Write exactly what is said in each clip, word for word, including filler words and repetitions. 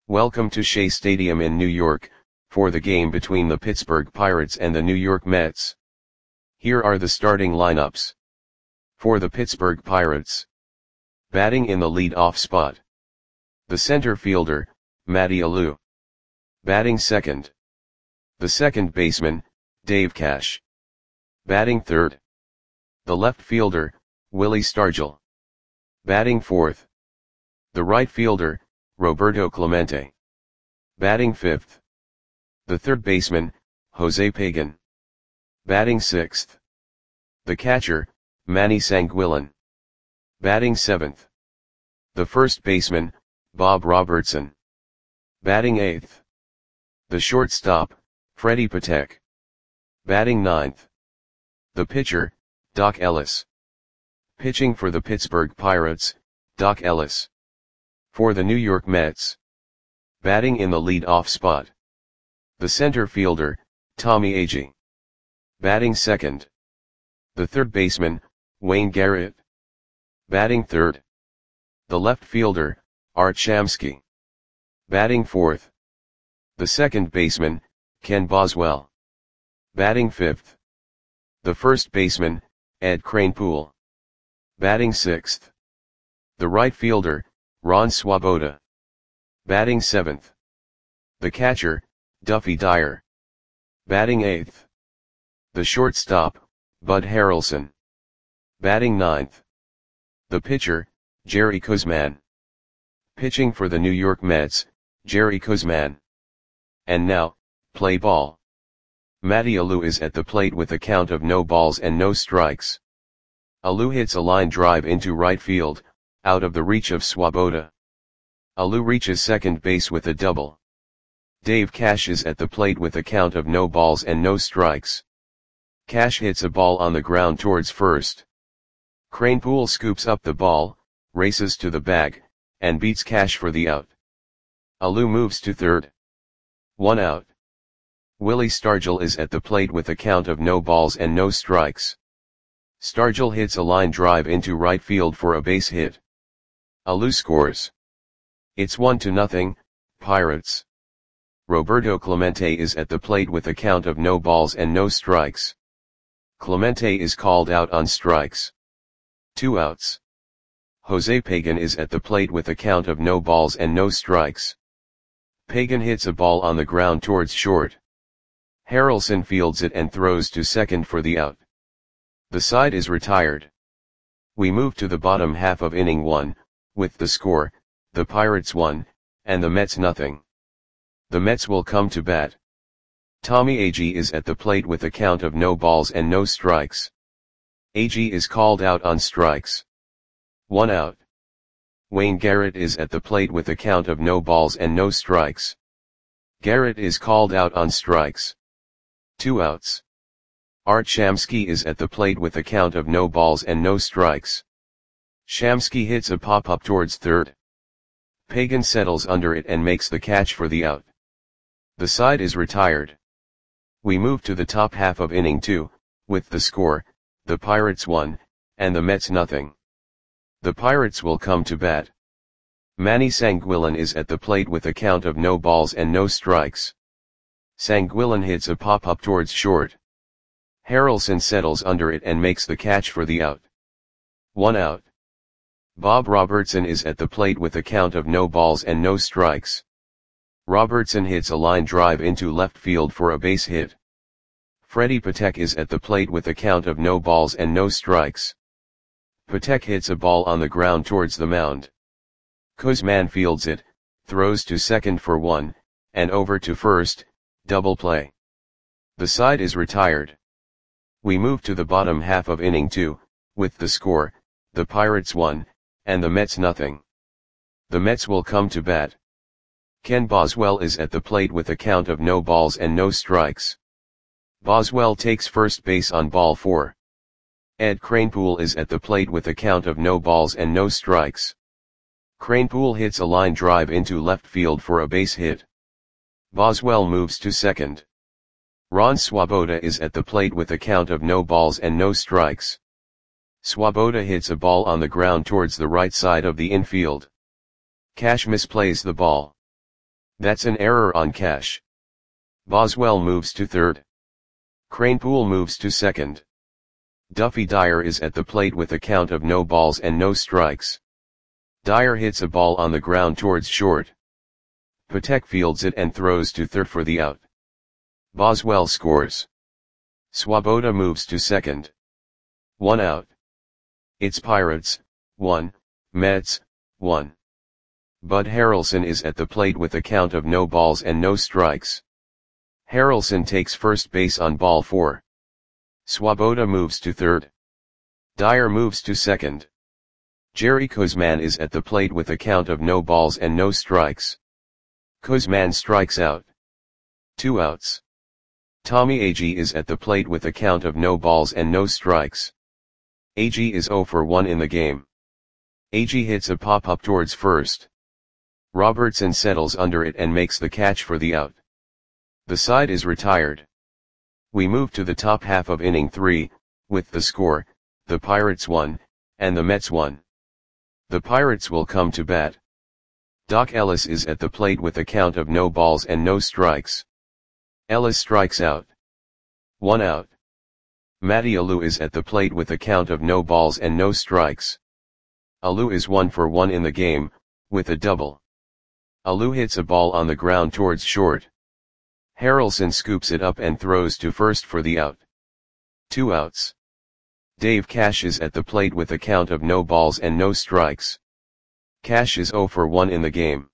Welcome to Shea Stadium in New York, for the game between the Pittsburgh Pirates and the New York Mets. Here are the starting lineups. For the Pittsburgh Pirates. Batting in the lead-off spot. The center fielder, Matty Alou. Batting second. The second baseman, Dave Cash. Batting third. The left fielder, Willie Stargell. Batting fourth. The right fielder, Roberto Clemente. Batting fifth. The third baseman, Jose Pagan. Batting sixth. The catcher, Manny Sanguillen. Batting seventh. The first baseman, Bob Robertson. Batting eighth. The shortstop, Freddie Patek. Batting ninth. The pitcher, Doc Ellis. Pitching for the Pittsburgh Pirates, Doc Ellis. For the New York Mets. Batting in the lead-off spot. The center fielder, Tommy Agee. Batting second. The third baseman, Wayne Garrett. Batting third. The left fielder, Art Shamsky. Batting fourth. The second baseman, Ken Boswell. Batting fifth. The first baseman, Ed Kranepool. Batting sixth. The right fielder, Ron Swoboda. Batting seventh. The catcher, Duffy Dyer. Batting eighth. The shortstop, Bud Harrelson. Batting ninth. The pitcher, Jerry Koosman. Pitching for the New York Mets, Jerry Koosman. And now, play ball. Matty Alou is at the plate with a count of no balls and no strikes. Alou hits a line drive into right field, out of the reach of Swoboda. Alou reaches second base with a double. Dave Cash is at the plate with a count of no balls and no strikes. Cash hits a ball on the ground towards first. Kranepool scoops up the ball, races to the bag, and beats Cash for the out. Alou moves to third. One out. Willie Stargell is at the plate with a count of no balls and no strikes. Stargell hits a line drive into right field for a base hit. Alou scores. It's one to nothing, Pirates. Roberto Clemente is at the plate with a count of no balls and no strikes. Clemente is called out on strikes. Two outs. Jose Pagan is at the plate with a count of no balls and no strikes. Pagan hits a ball on the ground towards short. Harrelson fields it and throws to second for the out. The side is retired. We move to the bottom half of inning one, with the score, the Pirates one, and the Mets nothing. The Mets will come to bat. Tommy Agee is at the plate with a count of no balls and no strikes. Agee is called out on strikes. One out. Wayne Garrett is at the plate with a count of no balls and no strikes. Garrett is called out on strikes. Two outs. Art Shamsky is at the plate with a count of no balls and no strikes. Shamsky hits a pop-up towards third. Pagan settles under it and makes the catch for the out. The side is retired. We move to the top half of inning two, with the score, the Pirates one, and the Mets nothing. The Pirates will come to bat. Manny Sanguillen is at the plate with a count of no balls and no strikes. Sanguillen hits a pop-up towards short. Harrelson settles under it and makes the catch for the out. One out. Bob Robertson is at the plate with a count of no balls and no strikes. Robertson hits a line drive into left field for a base hit. Freddie Patek is at the plate with a count of no balls and no strikes. Patek hits a ball on the ground towards the mound. Koosman fields it, throws to second for one, and over to first, double play. The side is retired. We move to the bottom half of inning two, with the score, the Pirates one, and the Mets nothing. The Mets will come to bat. Ken Boswell is at the plate with a count of no balls and no strikes. Boswell takes first base on ball four. Ed Kranepool is at the plate with a count of no balls and no strikes. Kranepool hits a line drive into left field for a base hit. Boswell moves to second. Ron Swoboda is at the plate with a count of no balls and no strikes. Swoboda hits a ball on the ground towards the right side of the infield. Cash misplays the ball. That's an error on Cash. Boswell moves to third. Kranepool moves to second. Duffy Dyer is at the plate with a count of no balls and no strikes. Dyer hits a ball on the ground towards short. Patek fields it and throws to third for the out. Boswell scores. Swoboda moves to second. One out. It's Pirates, one, Mets, one. Bud Harrelson is at the plate with a count of no balls and no strikes. Harrelson takes first base on ball four. Swoboda moves to third. Dyer moves to second. Jerry Koosman is at the plate with a count of no balls and no strikes. Koosman strikes out. Two outs. Tommy Agee is at the plate with a count of no balls and no strikes. Agee is oh for one in the game. Agee hits a pop-up towards first. Robertson settles under it and makes the catch for the out. The side is retired. We move to the top half of inning three, with the score, the Pirates won, and the Mets won. The Pirates will come to bat. Doc Ellis is at the plate with a count of no balls and no strikes. Ellis strikes out. One out. Matty Alou is at the plate with a count of no balls and no strikes. Alou is one for one in the game, with a double. Alou hits a ball on the ground towards short. Harrelson scoops it up and throws to first for the out. Two outs. Dave Cash is at the plate with a count of no balls and no strikes. Cash is oh for one in the game.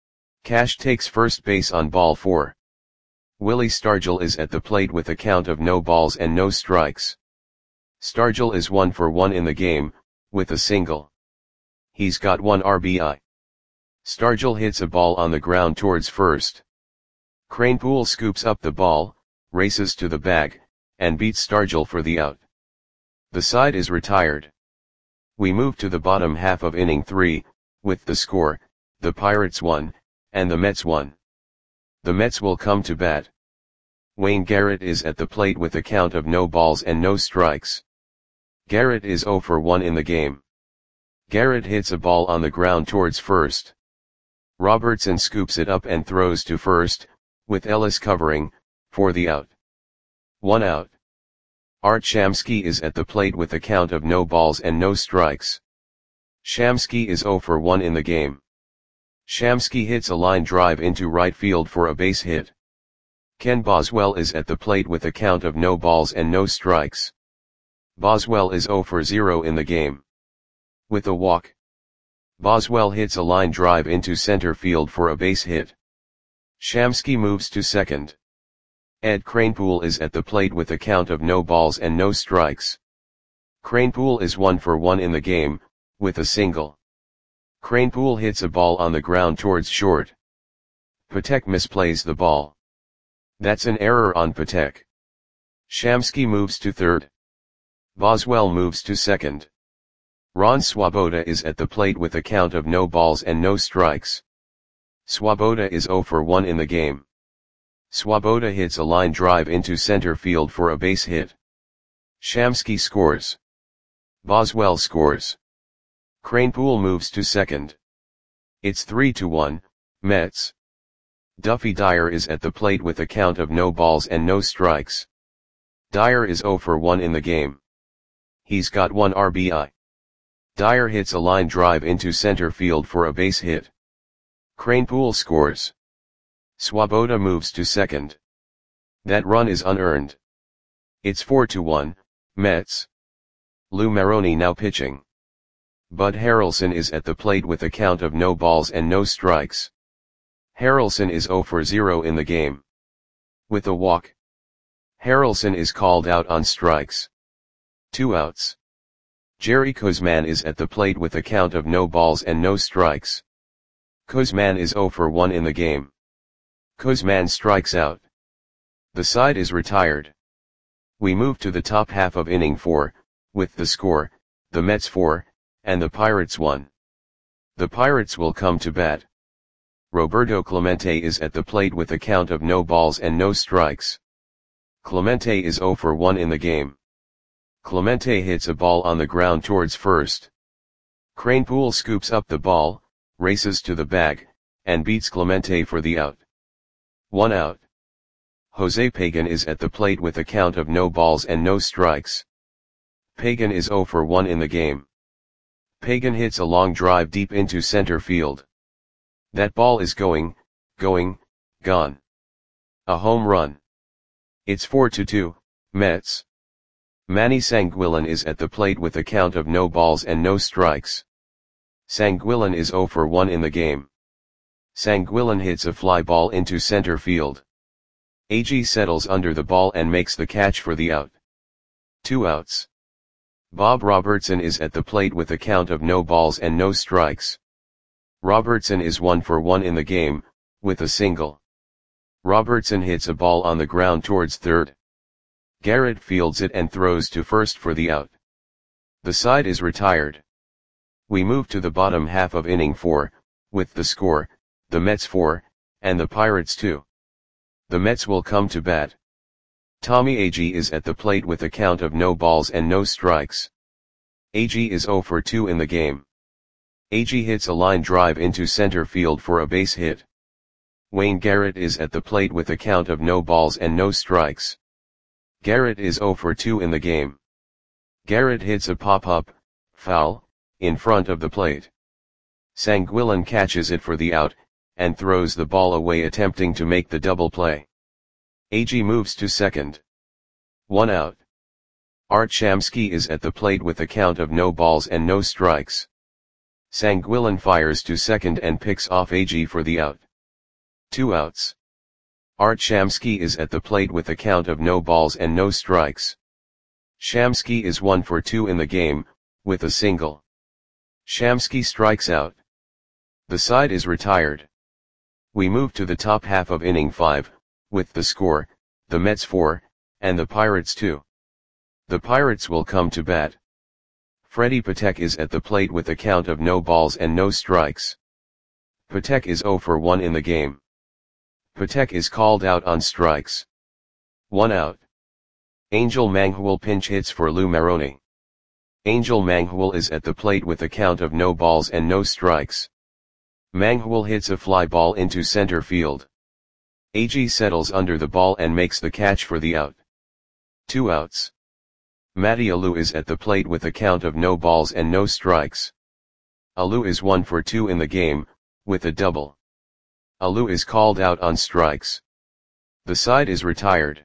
Cash takes first base on ball four. Willie Stargell is at the plate with a count of no balls and no strikes. Stargell is one for one in the game, with a single. He's got one R B I. Stargell hits a ball on the ground towards first. Kranepool scoops up the ball, races to the bag, and beats Stargell for the out. The side is retired. We move to the bottom half of inning three, with the score, the Pirates won, and the Mets won. The Mets will come to bat. Wayne Garrett is at the plate with a count of no balls and no strikes. Garrett is oh for one in the game. Garrett hits a ball on the ground towards first. Robertson scoops it up and throws to first, with Ellis covering, for the out. One out. Art Shamsky is at the plate with a count of no balls and no strikes. Shamsky is oh for one in the game. Shamsky hits a line drive into right field for a base hit. Ken Boswell is at the plate with a count of no balls and no strikes. Boswell is oh for zero in the game. With a walk. Boswell hits a line drive into center field for a base hit. Shamsky moves to second. Ed Kranepool is at the plate with a count of no balls and no strikes. Kranepool is one for one in the game, with a single. Kranepool hits a ball on the ground towards short. Patek misplays the ball. That's an error on Patek. Shamsky moves to third. Boswell moves to second. Ron Swoboda is at the plate with a count of no balls and no strikes. Swoboda is oh for one in the game. Swoboda hits a line drive into center field for a base hit. Shamsky scores. Boswell scores. Kranepool moves to second. It's three to one, Mets. Duffy Dyer is at the plate with a count of no balls and no strikes. Dyer is oh for one in the game. He's got one R B I. Dyer hits a line drive into center field for a base hit. Kranepool scores. Swoboda moves to second. That run is unearned. It's four to one, Mets. Lou Maroney now pitching. Bud Harrelson is at the plate with a count of no balls and no strikes. Harrelson is oh for zero in the game. With a walk. Harrelson is called out on strikes. Two outs. Jerry Koosman is at the plate with a count of no balls and no strikes. Koosman is oh for one in the game. Koosman strikes out. The side is retired. We move to the top half of inning four, with the score, the Mets four, and the Pirates one. The Pirates will come to bat. Roberto Clemente is at the plate with a count of no balls and no strikes. Clemente is oh for one in the game. Clemente hits a ball on the ground towards first. Kranepool scoops up the ball, races to the bag, and beats Clemente for the out. One out. Jose Pagan is at the plate with a count of no balls and no strikes. Pagan is zero for one in the game. Pagan hits a long drive deep into center field. That ball is going, going, gone. A home run. It's four to two, Mets. Manny Sanguillen is at the plate with a count of no balls and no strikes. Sanguillen is zero for one in the game. Sanguillen hits a fly ball into center field. A G settles under the ball and makes the catch for the out. Two outs. Bob Robertson is at the plate with a count of no balls and no strikes. Robertson is one for one in the game, with a single. Robertson hits a ball on the ground towards third. Garrett fields it and throws to first for the out. The side is retired. We move to the bottom half of inning four, with the score, the Mets four, and the Pirates two. The Mets will come to bat. Tommy Agee is at the plate with a count of no balls and no strikes. Agee is zero for two in the game. Agee hits a line drive into center field for a base hit. Wayne Garrett is at the plate with a count of no balls and no strikes. Garrett is zero for two in the game. Garrett hits a pop-up, foul, in front of the plate. Sanguillen catches it for the out, and throws the ball away attempting to make the double play. Agee moves to second. One out. Art Shamsky is at the plate with a count of no balls and no strikes. Sanguillen fires to second and picks off Agee for the out. Two outs. Art Shamsky is at the plate with a count of no balls and no strikes. Shamsky is one for two in the game, with a single. Shamsky strikes out. The side is retired. We move to the top half of inning five, with the score, the Mets four, and the Pirates two. The Pirates will come to bat. Freddie Patek is at the plate with a count of no balls and no strikes. Patek is zero for one in the game. Patek is called out on strikes. One out. Angel Manghul pinch hits for Lou Maroney. Angel Manghul is at the plate with a count of no balls and no strikes. Manghul hits a fly ball into center field. Agee settles under the ball and makes the catch for the out. Two outs. Matty Alou is at the plate with a count of no balls and no strikes. Alou is one for two in the game, with a double. Alou is called out on strikes. The side is retired.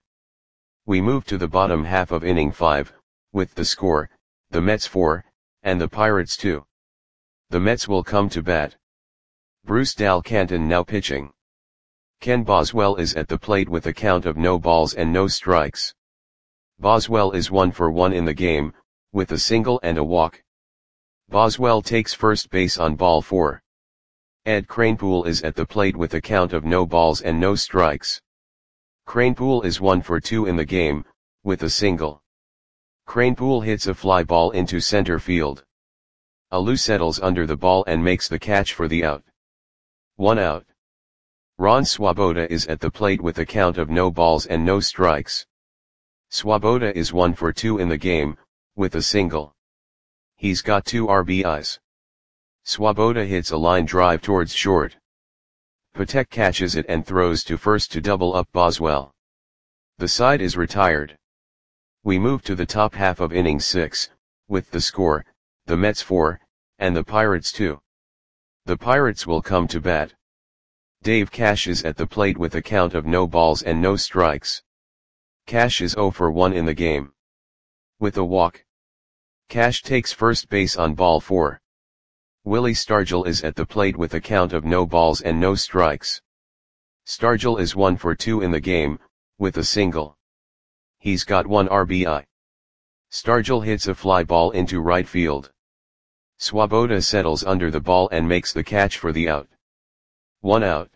We move to the bottom half of inning five, with the score, the Mets four, and the Pirates two. The Mets will come to bat. Bruce Dal Canton now pitching. Ken Boswell is at the plate with a count of no balls and no strikes. Boswell is one for one in the game, with a single and a walk. Boswell takes first base on ball four. Ed Kranepool is at the plate with a count of no balls and no strikes. Kranepool is one for two in the game, with a single. Kranepool hits a fly ball into center field. Alou settles under the ball and makes the catch for the out. One out. Ron Swoboda is at the plate with a count of no balls and no strikes. Swoboda is one for two in the game, with a single. He's got two R B Is. Swoboda hits a line drive towards short. Patek catches it and throws to first to double up Boswell. The side is retired. We move to the top half of inning six, with the score, the Mets four, and the Pirates two. The Pirates will come to bat. Dave Cash is at the plate with a count of no balls and no strikes. Cash is zero for one in the game. With a walk. Cash takes first base on ball four. Willie Stargell is at the plate with a count of no balls and no strikes. Stargell is one for two in the game, with a single. He's got one R B I. Stargell hits a fly ball into right field. Swoboda settles under the ball and makes the catch for the out. One out.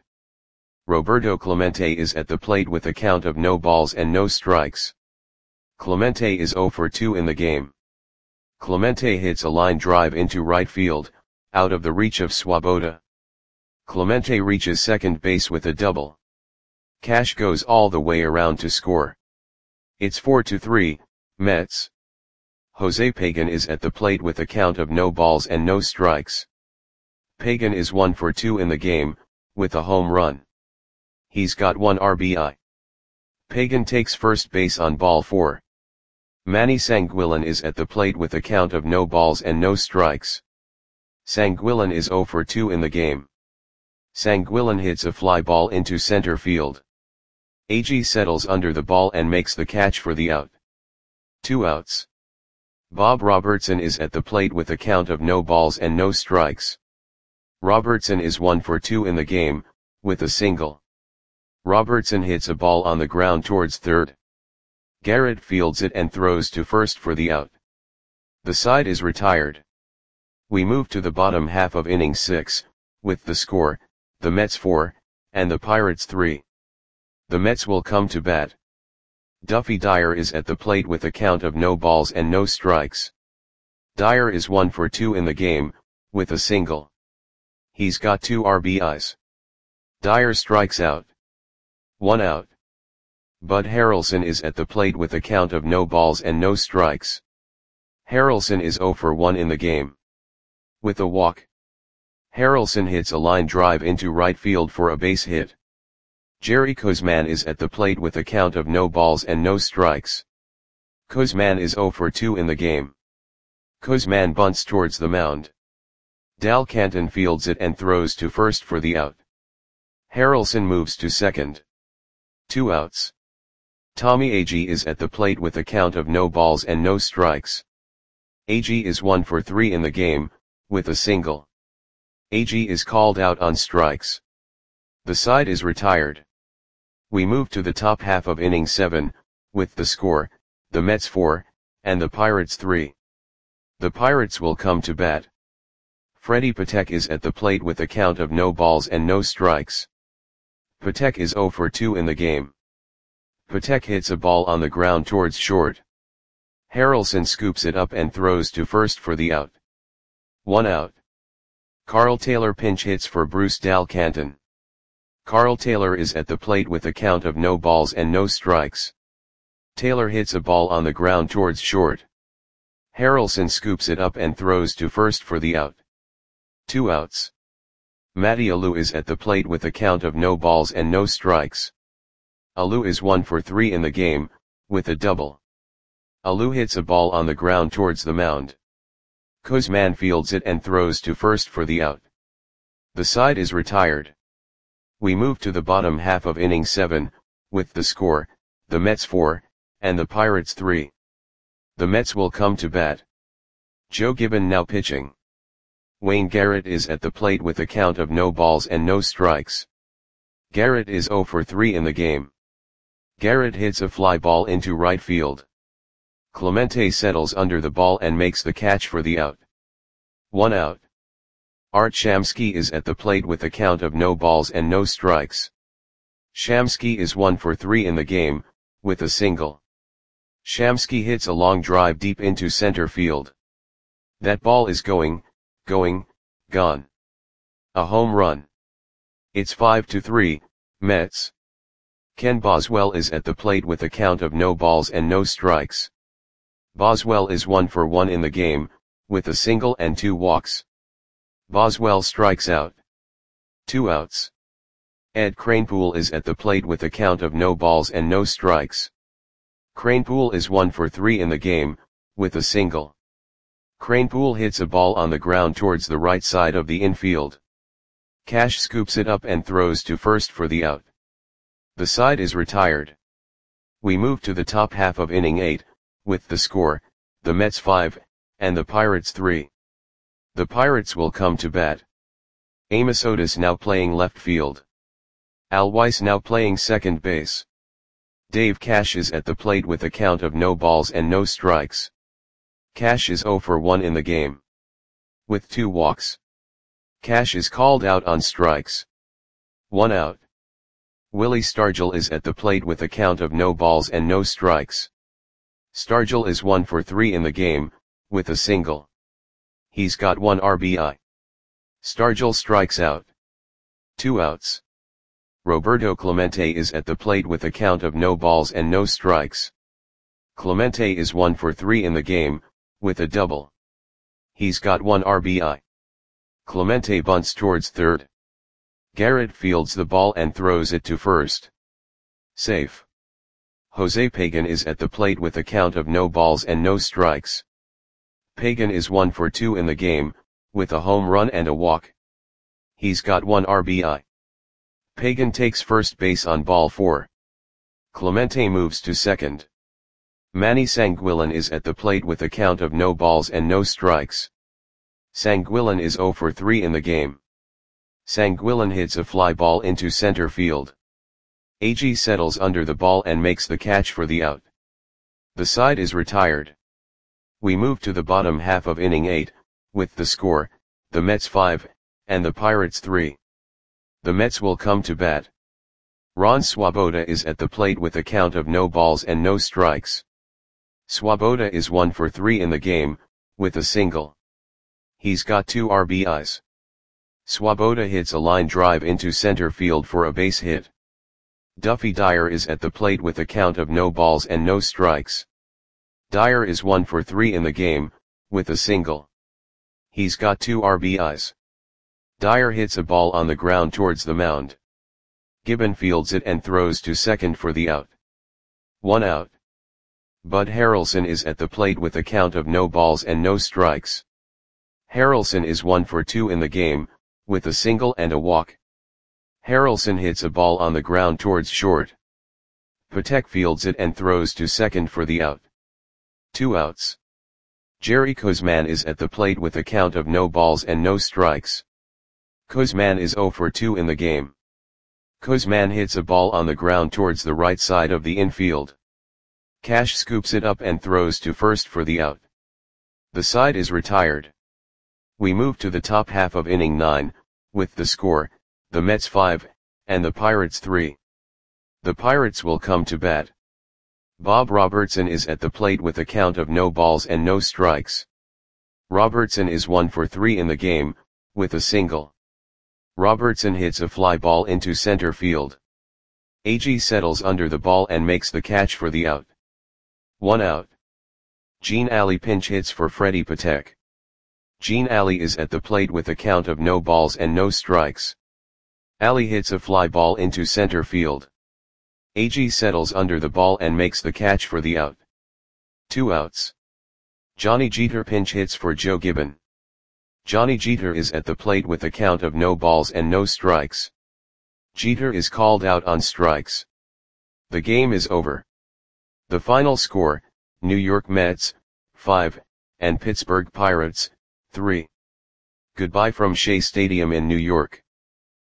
Roberto Clemente is at the plate with a count of no balls and no strikes. Clemente is zero for two in the game. Clemente hits a line drive into right field, out of the reach of Swoboda. Clemente reaches second base with a double. Cash goes all the way around to score. It's four to three, Mets. Jose Pagan is at the plate with a count of no balls and no strikes. Pagan is one for two in the game, with a home run. He's got one R B I. Pagan takes first base on ball four. Manny Sanguillen is at the plate with a count of no balls and no strikes. Sanguillen is zero for two in the game. Sanguillen hits a fly ball into center field. A G settles under the ball and makes the catch for the out. Two outs. Bob Robertson is at the plate with a count of no balls and no strikes. Robertson is one for two in the game, with a single. Robertson hits a ball on the ground towards third. Garrett fields it and throws to first for the out. The side is retired. We move to the bottom half of inning six, with the score, the Mets four, and the Pirates three. The Mets will come to bat. Duffy Dyer is at the plate with a count of no balls and no strikes. Dyer is one for two in the game, with a single. He's got two R B Is. Dyer strikes out. One out. Bud Harrelson is at the plate with a count of no balls and no strikes. Harrelson is zero for one in the game. With a walk. Harrelson hits a line drive into right field for a base hit. Jerry Koosman is at the plate with a count of no balls and no strikes. Koosman is zero for two in the game. Koosman bunts towards the mound. Dal Canton fields it and throws to first for the out. Harrelson moves to second. Two outs. Tommy Agee is at the plate with a count of no balls and no strikes. Agee is one for three in the game, with a single. Agee is called out on strikes. The side is retired. We move to the top half of inning seven, with the score, the Mets four, and the Pirates three. The Pirates will come to bat. Freddie Patek is at the plate with a count of no balls and no strikes. Patek is zero for two in the game. Patek hits a ball on the ground towards short. Harrelson scoops it up and throws to first for the out. One out. Carl Taylor pinch hits for Bruce Dal Canton. Carl Taylor is at the plate with a count of no balls and no strikes. Taylor hits a ball on the ground towards short. Harrelson scoops it up and throws to first for the out. Two outs. Matty Alou is at the plate with a count of no balls and no strikes. Alou is one for three in the game, with a double. Alou hits a ball on the ground towards the mound. Koosman fields it and throws to first for the out. The side is retired. We move to the bottom half of inning seven, with the score, the Mets four, and the Pirates three. The Mets will come to bat. Joe Gibbon now pitching. Wayne Garrett is at the plate with a count of no balls and no strikes. Garrett is zero for three in the game. Garrett hits a fly ball into right field. Clemente settles under the ball and makes the catch for the out. One out. Art Shamsky is at the plate with a count of no balls and no strikes. Shamsky is one for three in the game, with a single. Shamsky hits a long drive deep into center field. That ball is going, going, gone. A home run. It's five to three, Mets. Ken Boswell is at the plate with a count of no balls and no strikes. Boswell is one for one in the game, with a single and two walks. Boswell strikes out. Two outs. Ed Kranepool is at the plate with a count of no balls and no strikes. Kranepool is one for three in the game, with a single. Kranepool hits a ball on the ground towards the right side of the infield. Cash scoops it up and throws to first for the out. The side is retired. We move to the top half of inning eight, with the score, the Mets five, and the Pirates three. The Pirates will come to bat. Amos Otis now playing left field. Al Weiss now playing second base. Dave Cash is at the plate with a count of no balls and no strikes. Cash is zero for one in the game. With two walks. Cash is called out on strikes. One out. Willie Stargell is at the plate with a count of no balls and no strikes. Stargell is one for three in the game, with a single. He's got one R B I. Stargell strikes out. Two outs. Roberto Clemente is at the plate with a count of no balls and no strikes. Clemente is one for three in the game, with a double. He's got one R B I. Clemente bunts towards third. Garrett fields the ball and throws it to first. Safe. Jose Pagan is at the plate with a count of no balls and no strikes. Pagan is one for two in the game, with a home run and a walk. He's got one R B I. Pagan takes first base on ball four. Clemente moves to second. Manny Sanguillen is at the plate with a count of no balls and no strikes. Sanguillen is zero for three in the game. Sanguillen hits a fly ball into center field. A G settles under the ball and makes the catch for the out. The side is retired. We move to the bottom half of inning eight, with the score, the Mets five, and the Pirates three. The Mets will come to bat. Ron Swoboda is at the plate with a count of no balls and no strikes. Swoboda is one for three in the game, with a single. He's got two R B Is. Swoboda hits a line drive into center field for a base hit. Duffy Dyer is at the plate with a count of no balls and no strikes. Dyer is one for three in the game, with a single. He's got two R B Is. Dyer hits a ball on the ground towards the mound. Gibbon fields it and throws to second for the out. One out. Bud Harrelson is at the plate with a count of no balls and no strikes. Harrelson is one for two in the game, with a single and a walk. Harrelson hits a ball on the ground towards short. Patek fields it and throws to second for the out. Two outs. Jerry Koosman is at the plate with a count of no balls and no strikes. Koosman is zero for two in the game. Koosman hits a ball on the ground towards the right side of the infield. Cash scoops it up and throws to first for the out. The side is retired. We move to the top half of inning nine, with the score, the Mets five, and the Pirates three. The Pirates will come to bat. Bob Robertson is at the plate with a count of no balls and no strikes. Robertson is one for three in the game, with a single. Robertson hits a fly ball into center field. A G settles under the ball and makes the catch for the out. One out. Gene Alley pinch hits for Freddie Patek. Gene Alley is at the plate with a count of no balls and no strikes. Alley hits a fly ball into center field. A G settles under the ball and makes the catch for the out. Two outs. Johnny Jeter pinch hits for Joe Gibbon. Johnny Jeter is at the plate with a count of no balls and no strikes. Jeter is called out on strikes. The game is over. The final score, New York Mets, five, and Pittsburgh Pirates, three. Goodbye from Shea Stadium in New York.